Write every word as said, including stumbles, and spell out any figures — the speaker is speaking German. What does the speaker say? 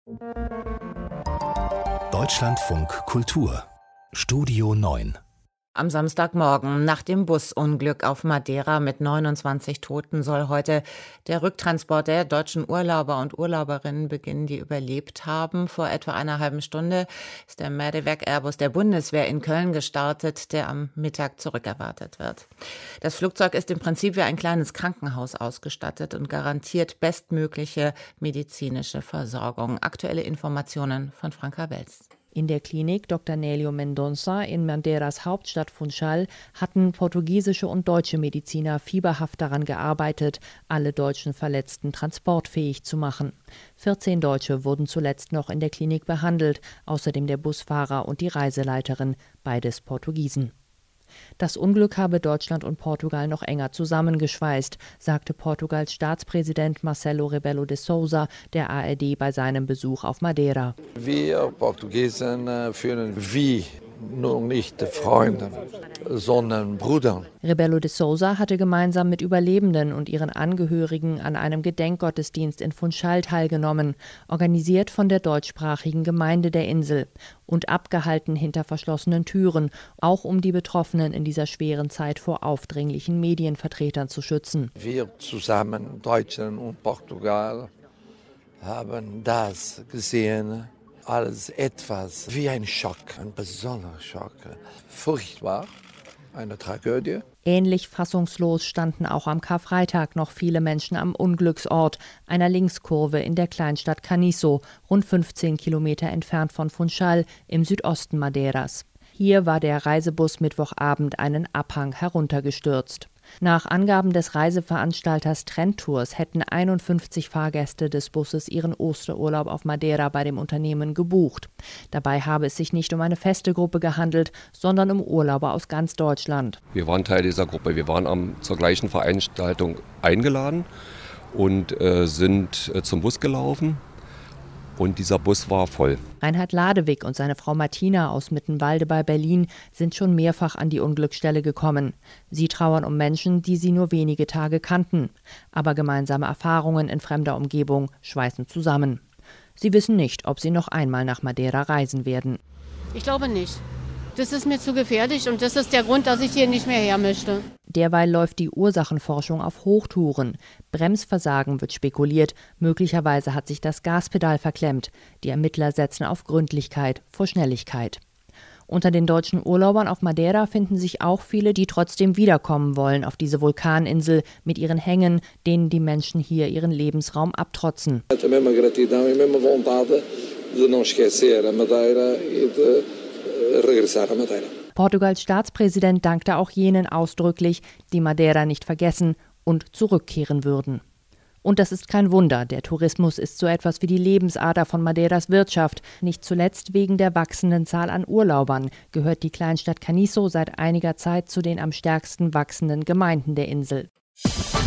Deutschlandfunk Kultur Studio neun. Am Samstagmorgen nach dem Busunglück auf Madeira mit neunundzwanzig Toten soll heute der Rücktransport der deutschen Urlauber und Urlauberinnen beginnen, die überlebt haben. Vor etwa einer halben Stunde ist der Medevac Airbus der Bundeswehr in Köln gestartet, der am Mittag zurückerwartet wird. Das Flugzeug ist im Prinzip wie ein kleines Krankenhaus ausgestattet und garantiert bestmögliche medizinische Versorgung. Aktuelle Informationen von Franka Wels. In der Klinik Doktor Nélio Mendonça in Madeiras Hauptstadt Funchal hatten portugiesische und deutsche Mediziner fieberhaft daran gearbeitet, alle deutschen Verletzten transportfähig zu machen. vierzehn Deutsche wurden zuletzt noch in der Klinik behandelt, außerdem der Busfahrer und die Reiseleiterin, beides Portugiesen. Das Unglück habe Deutschland und Portugal noch enger zusammengeschweißt, sagte Portugals Staatspräsident Marcelo Rebelo de Sousa der A R D bei seinem Besuch auf Madeira. Wir Portugiesen fühlen wie nur nicht Freunde, sondern Brüder. Rebelo de Sousa hatte gemeinsam mit Überlebenden und ihren Angehörigen an einem Gedenkgottesdienst in Funchal teilgenommen, organisiert von der deutschsprachigen Gemeinde der Insel und abgehalten hinter verschlossenen Türen, auch um die Betroffenen in dieser schweren Zeit vor aufdringlichen Medienvertretern zu schützen. Wir zusammen, Deutschland und Portugal, haben das gesehen als etwas wie ein Schock, ein besonderer Schock. Furchtbar, eine Tragödie. Ähnlich fassungslos standen auch am Karfreitag noch viele Menschen am Unglücksort, einer Linkskurve in der Kleinstadt Caniço, rund fünfzehn Kilometer entfernt von Funchal im Südosten Madeiras. Hier war der Reisebus Mittwochabend einen Abhang heruntergestürzt. Nach Angaben des Reiseveranstalters Trendtours hätten einundfünfzig Fahrgäste des Busses ihren Osterurlaub auf Madeira bei dem Unternehmen gebucht. Dabei habe es sich nicht um eine feste Gruppe gehandelt, sondern um Urlauber aus ganz Deutschland. Wir waren Teil dieser Gruppe. Wir waren am, zur gleichen Veranstaltung eingeladen und äh, sind äh, zum Bus gelaufen. Und dieser Bus war voll. Reinhard Ladewig und seine Frau Martina aus Mittenwalde bei Berlin sind schon mehrfach an die Unglücksstelle gekommen. Sie trauern um Menschen, die sie nur wenige Tage kannten. Aber gemeinsame Erfahrungen in fremder Umgebung schweißen zusammen. Sie wissen nicht, ob sie noch einmal nach Madeira reisen werden. Ich glaube nicht. Das ist mir zu gefährlich und das ist der Grund, dass ich hier nicht mehr her möchte. Derweil läuft die Ursachenforschung auf Hochtouren. Bremsversagen wird spekuliert. Möglicherweise hat sich das Gaspedal verklemmt. Die Ermittler setzen auf Gründlichkeit vor Schnelligkeit. Unter den deutschen Urlaubern auf Madeira finden sich auch viele, die trotzdem wiederkommen wollen auf diese Vulkaninsel mit ihren Hängen, denen die Menschen hier ihren Lebensraum abtrotzen. Portugals Staatspräsident dankte auch jenen ausdrücklich, die Madeira nicht vergessen und zurückkehren würden. Und das ist kein Wunder, der Tourismus ist so etwas wie die Lebensader von Madeiras Wirtschaft. Nicht zuletzt wegen der wachsenden Zahl an Urlaubern gehört die Kleinstadt Caniço seit einiger Zeit zu den am stärksten wachsenden Gemeinden der Insel.